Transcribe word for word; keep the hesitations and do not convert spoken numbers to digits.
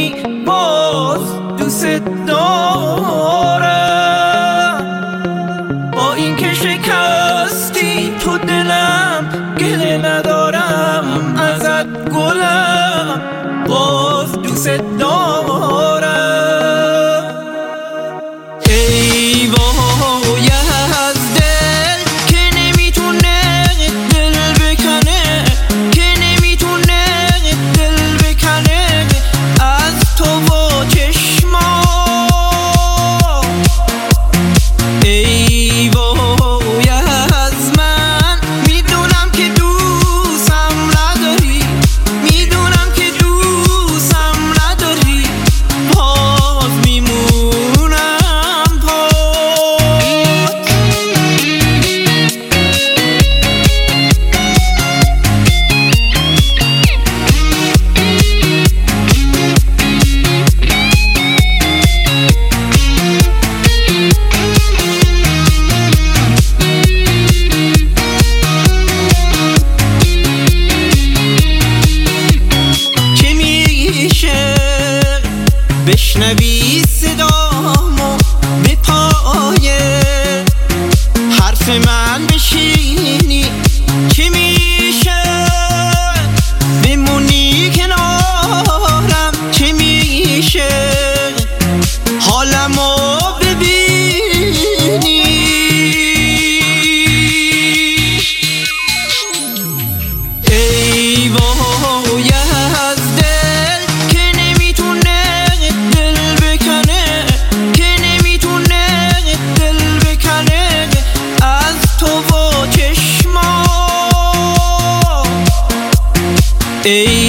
ببینی باز دوست دارم. با این که شکستی تو دلم گله ندارم ازت گلم، باز دوست دارم. ای وای از دل که نمیتونه دل بکنه، که نمیتونه دل بکنه از تو و چشما. ای وای از من میدونم که دوستم نداری، میدونم که دوستم نداری، باز میمونم پات. چه میشه بشنوی صدامو به پای حرف من بشینی، چه میشه بمونی کنارم، چه میشه حالمو ببینی. ای وای از دل که نمیتونه دل بکنه، که نمیتونه دل بکنه از تو و چشما. ای